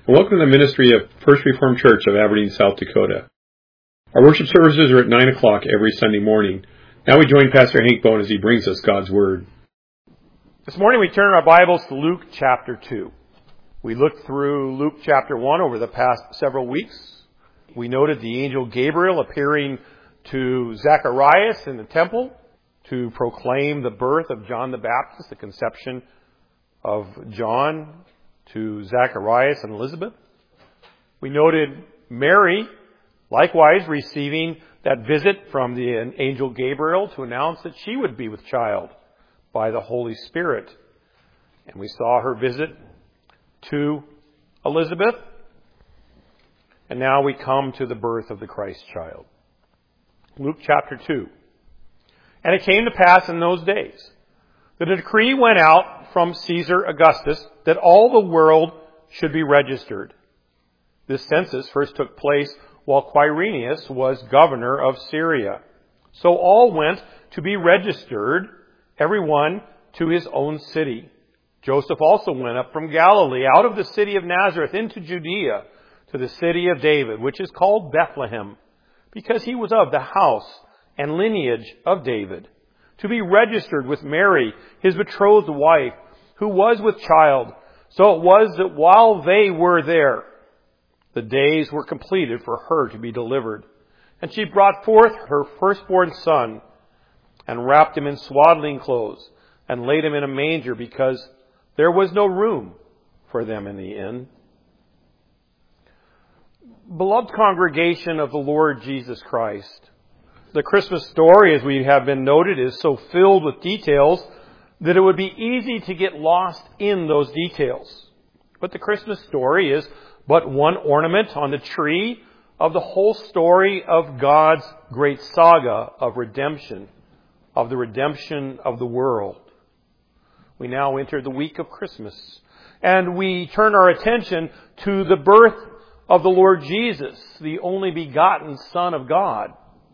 Welcome to the ministry of First Reformed Church of Aberdeen, South Dakota. Our worship services are at 9 o'clock every Sunday morning. Now we join Pastor Hank Bone as he brings us God's Word. This morning we turn our Bibles to Luke chapter 2. We looked through Luke chapter 1 over the past several weeks. We noted the angel Gabriel appearing to Zacharias in the temple to proclaim the birth of John the Baptist, the conception of John to Zacharias and Elizabeth. We noted Mary, likewise, receiving that visit from the angel Gabriel to announce that she would be with child by the Holy Spirit. And we saw her visit to Elizabeth. And now we come to the birth of the Christ child. Luke chapter 2. And it came to pass in those days that a decree went out from Caesar Augustus that all the world should be registered. This census first took place while Quirinius was governor of Syria. So all went to be registered, everyone to his own city. Joseph also went up from Galilee, out of the city of Nazareth, into Judea, to the city of David, which is called Bethlehem, because he was of the house and lineage of David, to be registered with Mary, his betrothed wife, who was with child. So it was that while they were there, the days were completed for her to be delivered. And she brought forth her firstborn son, and wrapped him in swaddling clothes, and laid him in a manger, because there was no room for them in the inn. Beloved congregation of the Lord Jesus Christ, the Christmas story, as we have been noted, is so filled with details that it would be easy to get lost in those details. But the Christmas story is but one ornament on the tree of the whole story of God's great saga of redemption, of the redemption of the world. We now enter the week of Christmas, and we turn our attention to the birth of the Lord Jesus, the only begotten Son of God.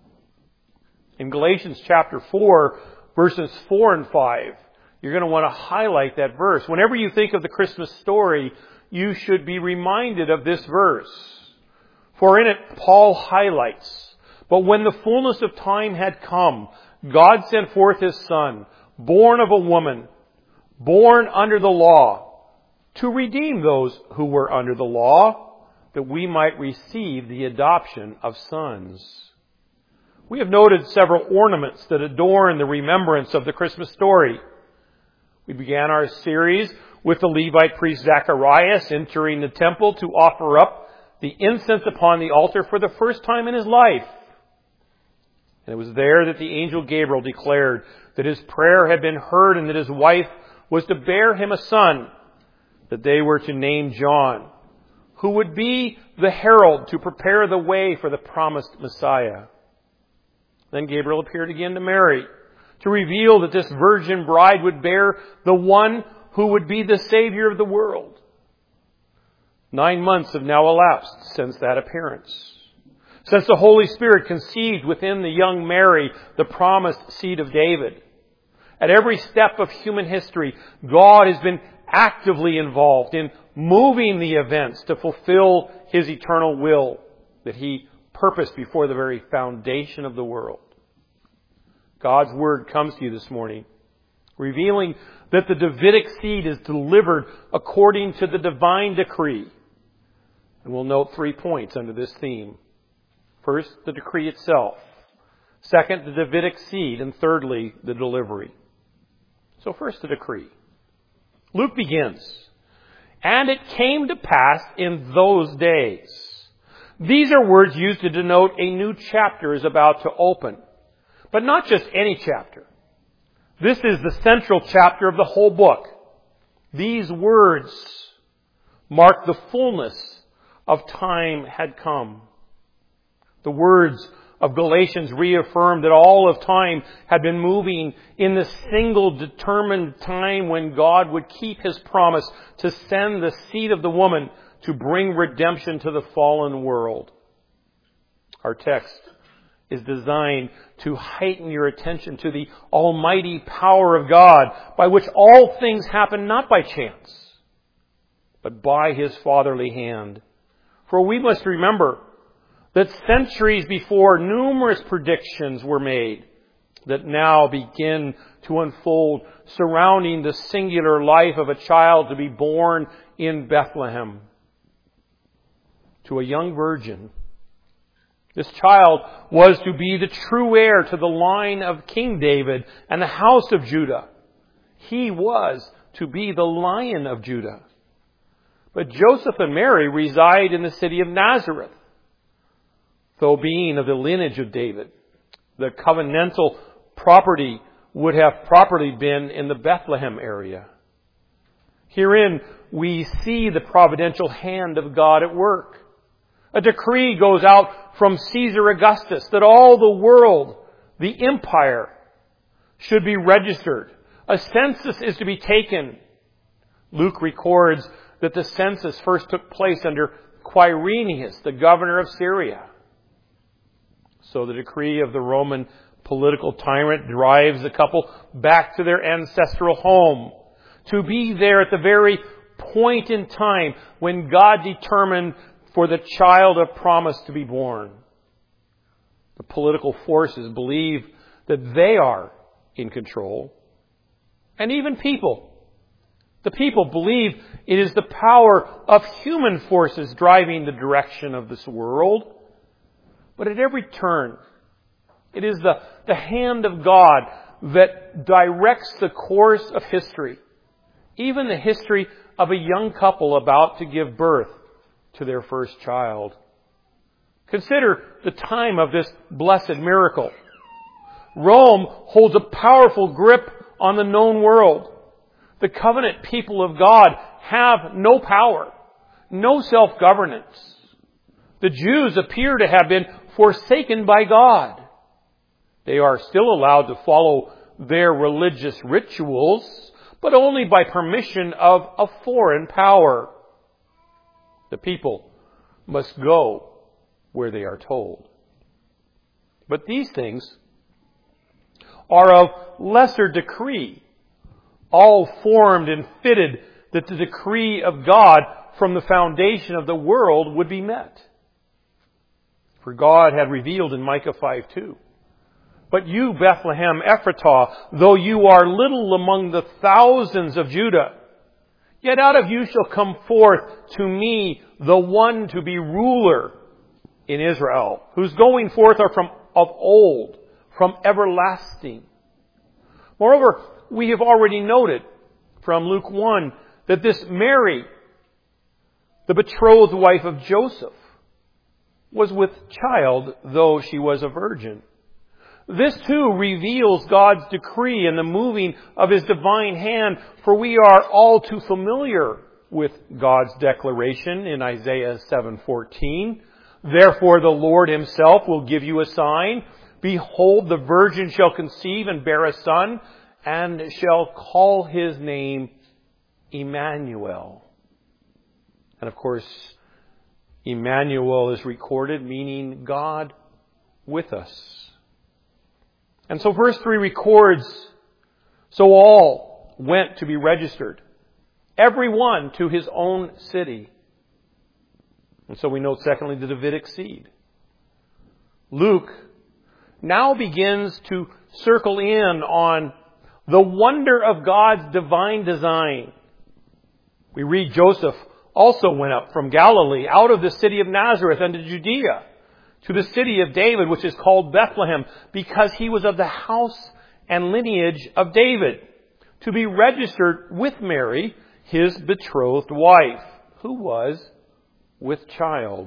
In Galatians chapter 4, verses 4 and 5, you're going to want to highlight that verse. Whenever you think of the Christmas story, you should be reminded of this verse. For in it, Paul highlights, "But when the fullness of time had come, God sent forth His Son, born of a woman, born under the law, to redeem those who were under the law, that we might receive the adoption of sons." We have noted several ornaments that adorn the remembrance of the Christmas story. We began our series with the Levite priest Zacharias entering the temple to offer up the incense upon the altar for the first time in his life. And it was there that the angel Gabriel declared that his prayer had been heard and that his wife was to bear him a son, that they were to name John, who would be the herald to prepare the way for the promised Messiah. Then Gabriel appeared again to Mary to reveal that this virgin bride would bear the one who would be the Savior of the world. 9 months have now elapsed since that appearance, since the Holy Spirit conceived within the young Mary the promised seed of David. At every step of human history, God has been actively involved in moving the events to fulfill His eternal will that He purposed before the very foundation of the world. God's Word comes to you this morning, revealing that the Davidic seed is delivered according to the divine decree. And we'll note 3 points under this theme. First, the decree itself. Second, the Davidic seed. And thirdly, the delivery. So first, the decree. Luke begins, "And it came to pass in those days." These are words used to denote a new chapter is about to open. But not just any chapter. This is the central chapter of the whole book. These words mark the fullness of time had come. The words of Galatians reaffirm that all of time had been moving in the single determined time when God would keep His promise to send the seed of the woman to bring redemption to the fallen world. Our text is designed to heighten your attention to the almighty power of God, by which all things happen not by chance, but by His fatherly hand. For we must remember that centuries before, numerous predictions were made that now begin to unfold surrounding the singular life of a child to be born in Bethlehem to a young virgin. This child was to be the true heir to the line of King David and the house of Judah. He was to be the Lion of Judah. But Joseph and Mary reside in the city of Nazareth. Though being of the lineage of David, the covenantal property would have properly been in the Bethlehem area. Herein we see the providential hand of God at work. A decree goes out from Caesar Augustus that all the world, the empire, should be registered. A census is to be taken. Luke records that the census first took place under Quirinius, the governor of Syria. So the decree of the Roman political tyrant drives the couple back to their ancestral home, to be there at the very point in time when God determined for the child of promise to be born. The political forces believe that they are in control. And even the people believe it is the power of human forces driving the direction of this world. But at every turn, it is the hand of God that directs the course of history. Even the history of a young couple about to give birth to their first child. Consider the time of this blessed miracle. Rome holds a powerful grip on the known world. The covenant people of God have no power, no self-governance. The Jews appear to have been forsaken by God. They are still allowed to follow their religious rituals, but only by permission of a foreign power. The people must go where they are told. But these things are of lesser decree, all formed and fitted that the decree of God from the foundation of the world would be met. For God had revealed in Micah 5:2, "But you, Bethlehem Ephratah, though you are little among the thousands of Judah, yet out of you shall come forth to me the one to be ruler in Israel, whose going forth are from of old, from everlasting." Moreover, we have already noted from Luke 1 that this Mary, the betrothed wife of Joseph, was with child, though she was a virgin. This too reveals God's decree and the moving of His divine hand, for we are all too familiar with God's declaration in Isaiah 7:14. "Therefore the Lord Himself will give you a sign. Behold, the virgin shall conceive and bear a son, and shall call His name Emmanuel." And of course, Emmanuel is recorded, meaning God with us. And so verse 3 records, "So all went to be registered, every one to his own city." And so we note secondly the Davidic seed. Luke now begins to circle in on the wonder of God's divine design. We read Joseph also went up from Galilee out of the city of Nazareth unto Judea to the city of David, which is called Bethlehem, because he was of the house and lineage of David, to be registered with Mary, his betrothed wife, who was with child.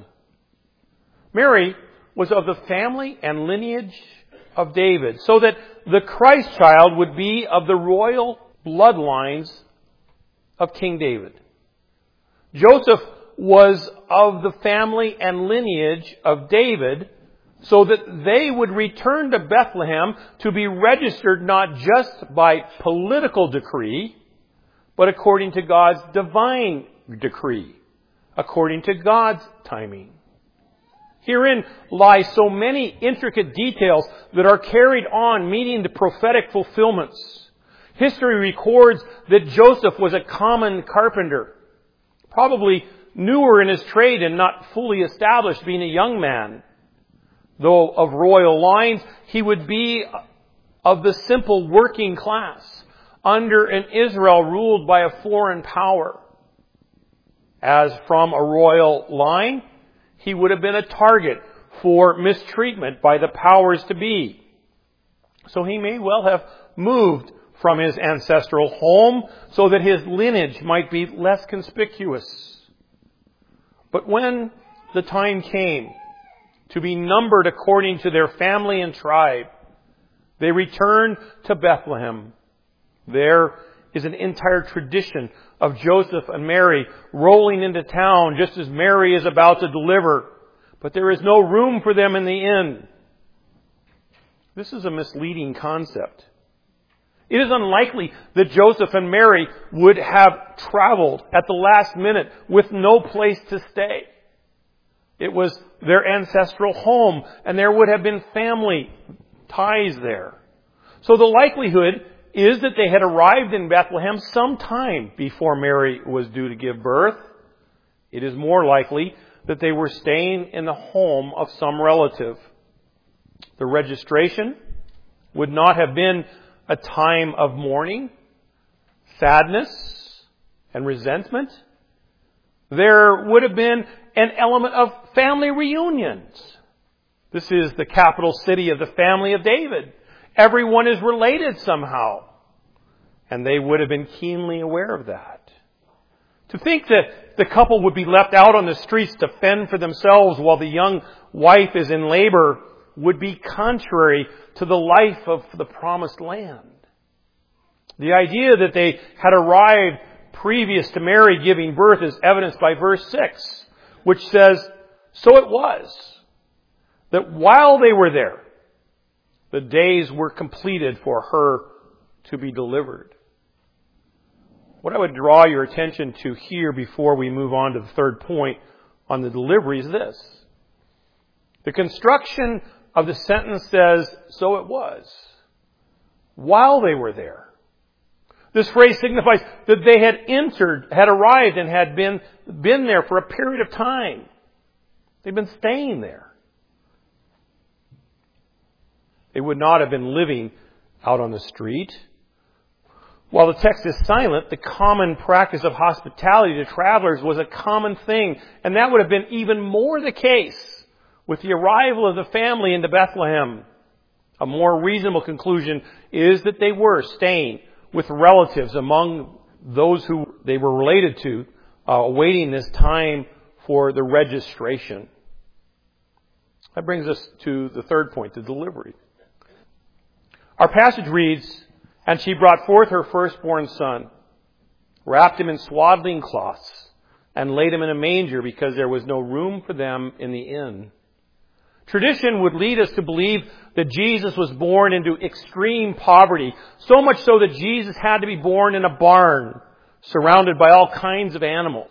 Mary was of the family and lineage of David, so that the Christ child would be of the royal bloodlines of King David. Joseph was of the family and lineage of David, so that they would return to Bethlehem to be registered not just by political decree, but according to God's divine decree, according to God's timing. Herein lie so many intricate details that are carried on, meeting the prophetic fulfillments. History records that Joseph was a common carpenter. probably newer in his trade and not fully established, being a young man. Though of royal lines, he would be of the simple working class under an Israel ruled by a foreign power. As from a royal line, he would have been a target for mistreatment by the powers to be. So he may well have moved from his ancestral home so that his lineage might be less conspicuous. But when the time came to be numbered according to their family and tribe, they returned to Bethlehem. There is an entire tradition of Joseph and Mary rolling into town just as Mary is about to deliver. But there is no room for them in the inn. This is a misleading concept. It is unlikely that Joseph and Mary would have traveled at the last minute with no place to stay. It was their ancestral home, and there would have been family ties there. So the likelihood is that they had arrived in Bethlehem sometime before Mary was due to give birth. It is more likely that they were staying in the home of some relative. The registration would not have been a time of mourning, sadness, and resentment. There would have been an element of family reunions. This is the capital city of the family of David. Everyone is related somehow. And they would have been keenly aware of that. To think that the couple would be left out on the streets to fend for themselves while the young wife is in labor would be contrary to the life of the promised land. The idea that they had arrived previous to Mary giving birth is evidenced by verse 6, which says, "So it was that while they were there, the days were completed for her to be delivered." What I would draw your attention to here before we move on to the third point on the delivery is this. The construction of the sentence says, "So it was," while they were there. This phrase signifies that they had arrived and had been there for a period of time. They'd been staying there. They would not have been living out on the street. While the text is silent, the common practice of hospitality to travelers was a common thing, and that would have been even more the case with the arrival of the family into Bethlehem. A more reasonable conclusion is that they were staying with relatives among those who they were related to, awaiting this time for the registration. That brings us to the third point, the delivery. Our passage reads, "And she brought forth her firstborn son, wrapped him in swaddling cloths, and laid him in a manger because there was no room for them in the inn." Tradition would lead us to believe that Jesus was born into extreme poverty, so much so that Jesus had to be born in a barn, surrounded by all kinds of animals.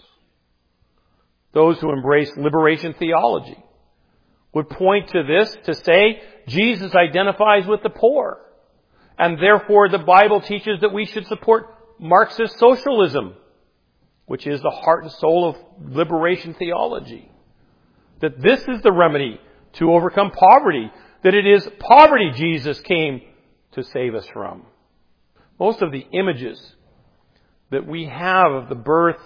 Those who embrace liberation theology would point to this to say Jesus identifies with the poor, and therefore the Bible teaches that we should support Marxist socialism, which is the heart and soul of liberation theology. That this is the remedy to overcome poverty. That it is poverty Jesus came to save us from. Most of the images that we have of the birth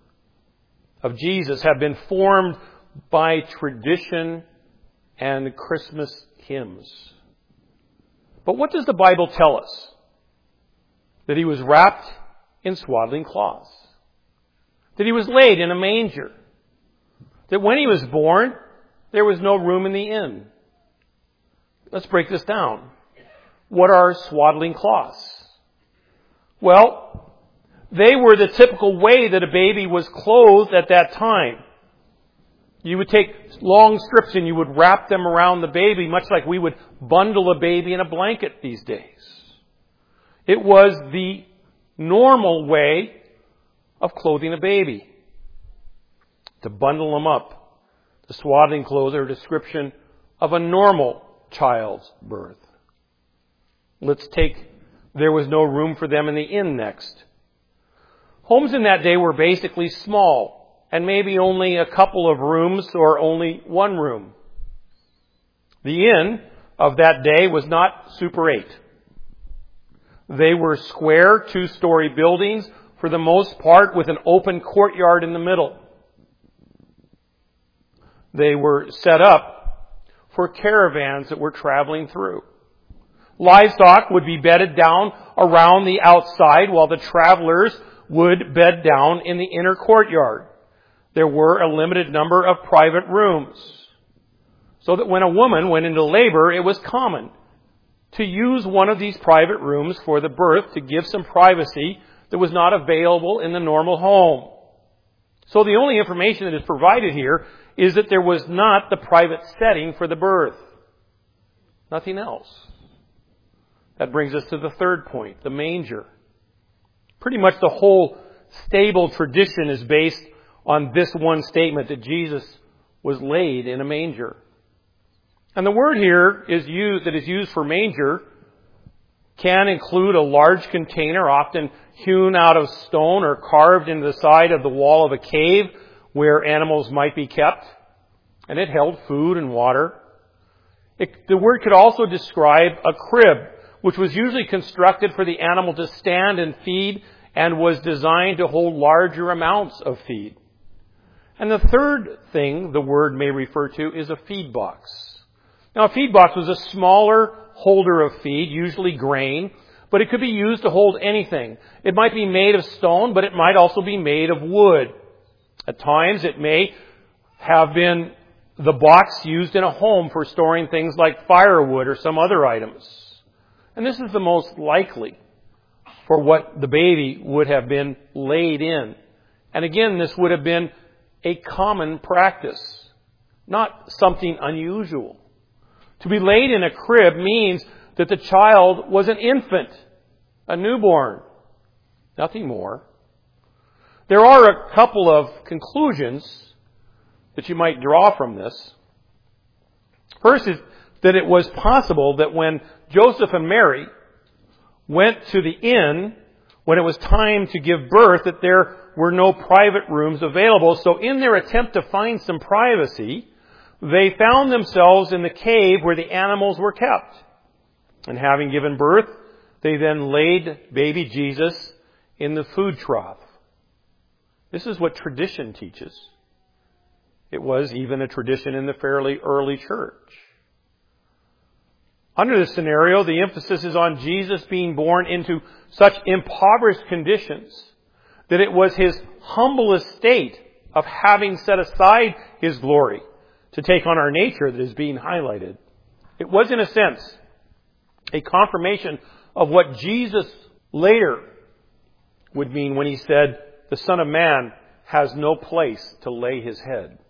of Jesus have been formed by tradition and Christmas hymns. But what does the Bible tell us? That he was wrapped in swaddling cloths. That he was laid in a manger. That when he was born, there was no room in the inn. Let's break this down. What are swaddling cloths? Well, they were the typical way that a baby was clothed at that time. You would take long strips and you would wrap them around the baby, much like we would bundle a baby in a blanket these days. It was the normal way of clothing a baby. To bundle them up. The swaddling clothes are a description of a normal child's birth. Let's take "there was no room for them in the inn" next. Homes in that day were basically small, and maybe only a couple of rooms or only one room. The inn of that day was not Super 8. They were square, 2-story buildings, for the most part, with an open courtyard in the middle. They were set up for caravans that were traveling through. Livestock would be bedded down around the outside, while the travelers would bed down in the inner courtyard. There were a limited number of private rooms, so that when a woman went into labor, it was common to use one of these private rooms for the birth to give some privacy that was not available in the normal home. So the only information that is provided here is that there was not the private setting for the birth. Nothing else. That brings us to the third point, the manger. Pretty much the whole stable tradition is based on this one statement that Jesus was laid in a manger. And the word here is used for manger can include a large container, often hewn out of stone or carved into the side of the wall of a cave where animals might be kept. And it held food and water. The word could also describe a crib, which was usually constructed for the animal to stand and feed and was designed to hold larger amounts of feed. And the third thing the word may refer to is a feed box. Now, a feed box was a smaller holder of feed, usually grain, but it could be used to hold anything. It might be made of stone, but it might also be made of wood. At times, it may have been the box used in a home for storing things like firewood or some other items. And this is the most likely for what the baby would have been laid in. And again, this would have been a common practice, not something unusual. To be laid in a crib means that the child was an infant, a newborn, nothing more. There are a couple of conclusions that you might draw from this. First is that it was possible that when Joseph and Mary went to the inn, when it was time to give birth, that there were no private rooms available. So in their attempt to find some privacy, they found themselves in the cave where the animals were kept. And having given birth, they then laid baby Jesus in the food trough. This is what tradition teaches. It was even a tradition in the fairly early church. Under this scenario, the emphasis is on Jesus being born into such impoverished conditions that it was his humblest state of having set aside his glory to take on our nature that is being highlighted. It was, in a sense, a confirmation of what Jesus later would mean when he said, "The Son of Man has no place to lay his head."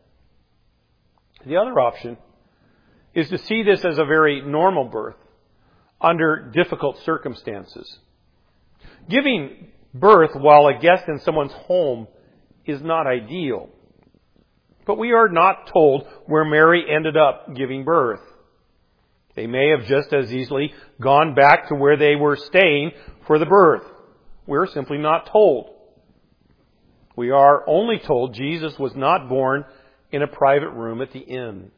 The other option is to see this as a very normal birth under difficult circumstances. Giving birth while a guest in someone's home is not ideal. But we are not told where Mary ended up giving birth. They may have just as easily gone back to where they were staying for the birth. We're simply not told. We are only told Jesus was not born in a private room at the inn.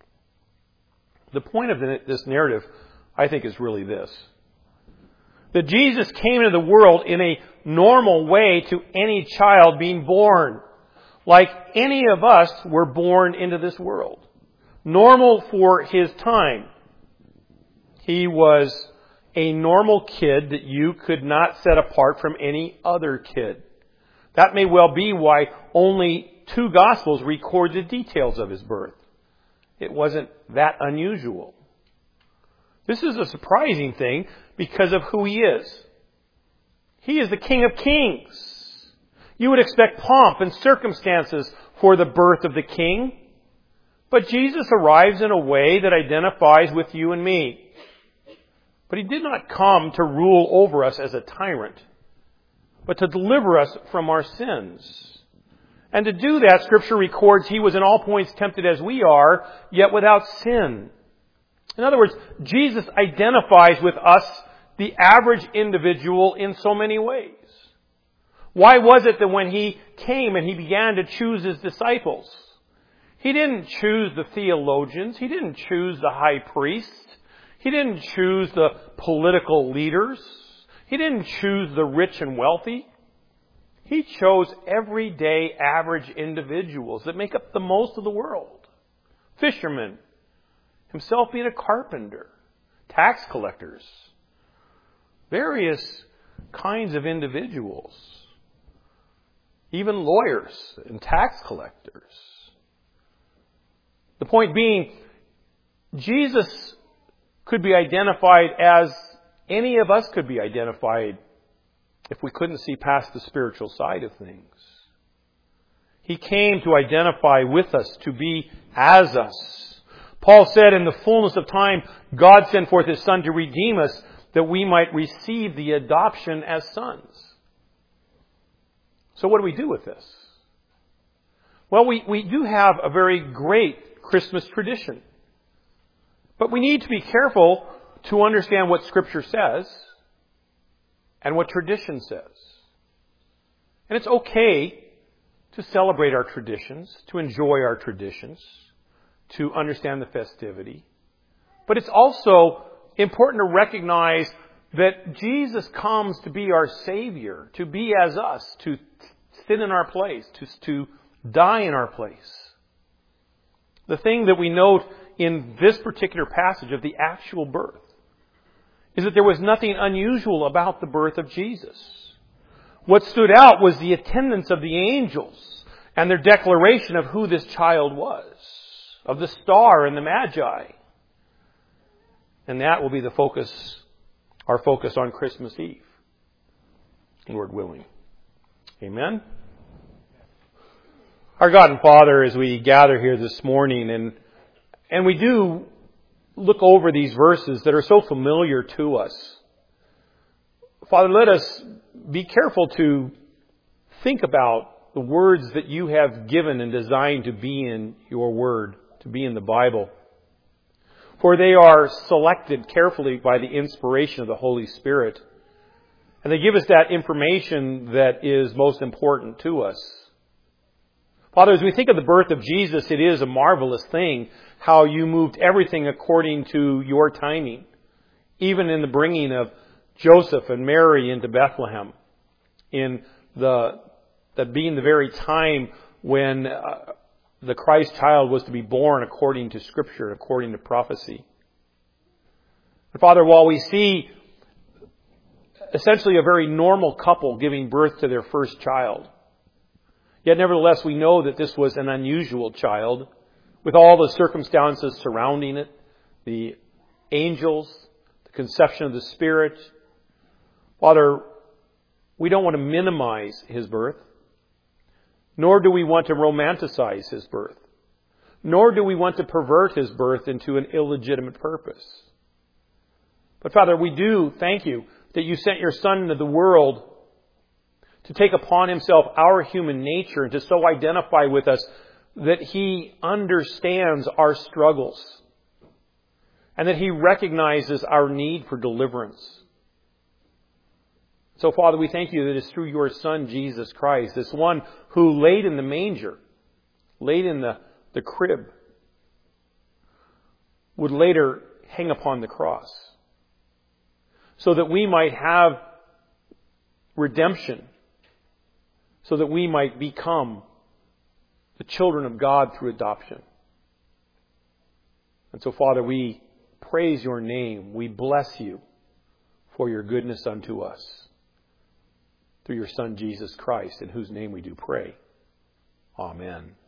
The point of this narrative, I think, is really this: that Jesus came into the world in a normal way to any child being born, like any of us were born into this world. Normal for his time. He was a normal kid that you could not set apart from any other kid. That may well be why only 2 Gospels record the details of his birth. It wasn't that unusual. This is a surprising thing because of who he is. He is the King of Kings. You would expect pomp and circumstances for the birth of the King. But Jesus arrives in a way that identifies with you and me. But he did not come to rule over us as a tyrant, but to deliver us from our sins. And to do that, Scripture records he was in all points tempted as we are, yet without sin. In other words, Jesus identifies with us, the average individual, in so many ways. Why was it that when He came and He began to choose His disciples, He didn't choose the theologians, He didn't choose the high priests, He didn't choose the political leaders, He didn't choose the rich and wealthy. He chose everyday average individuals that make up the most of the world. Fishermen, Himself being a carpenter, tax collectors, various kinds of individuals, even lawyers and tax collectors. The point being, Jesus could be identified as any of us could be identified if we couldn't see past the spiritual side of things. He came to identify with us, to be as us. Paul said, in the fullness of time, God sent forth His Son to redeem us, that we might receive the adoption as sons. So what do we do with this? Well, we do have a very great Christmas tradition. But we need to be careful to understand what Scripture says and what tradition says. And it's okay to celebrate our traditions, to enjoy our traditions, to understand the festivity. But it's also important to recognize that Jesus comes to be our Savior, to be as us, to sit in our place, to die in our place. The thing that we note in this particular passage of the actual birth is that there was nothing unusual about the birth of Jesus. What stood out was the attendance of the angels and their declaration of who this child was, of the star and the magi. And that will be the focus, our focus on Christmas Eve, Lord willing. Amen? Our God and Father, as we gather here this morning, and we do look over these verses that are so familiar to us, Father, let us be careful to think about the words that You have given and designed to be in Your Word, to be in the Bible. For they are selected carefully by the inspiration of the Holy Spirit. And they give us that information that is most important to us. Father, as we think of the birth of Jesus, it is a marvelous thing how You moved everything according to Your timing. Even in the bringing of Joseph and Mary into Bethlehem, in that being the very time when the Christ child was to be born according to Scripture, according to prophecy. And Father, while we see essentially a very normal couple giving birth to their first child, yet nevertheless we know that this was an unusual child with all the circumstances surrounding it, the angels, the conception of the Spirit. Father, we don't want to minimize His birth, nor do we want to romanticize His birth, nor do we want to pervert His birth into an illegitimate purpose. But Father, we do thank You that You sent Your Son into the world to take upon Himself our human nature and to so identify with us that He understands our struggles and that He recognizes our need for deliverance. So, Father, we thank You that it's through Your Son, Jesus Christ, this one who laid in the manger, laid in the crib, would later hang upon the cross, so that we might have redemption, so that we might become the children of God through adoption. And so, Father, we praise Your name. We bless You for Your goodness unto us, through Your Son, Jesus Christ, in whose name we do pray. Amen.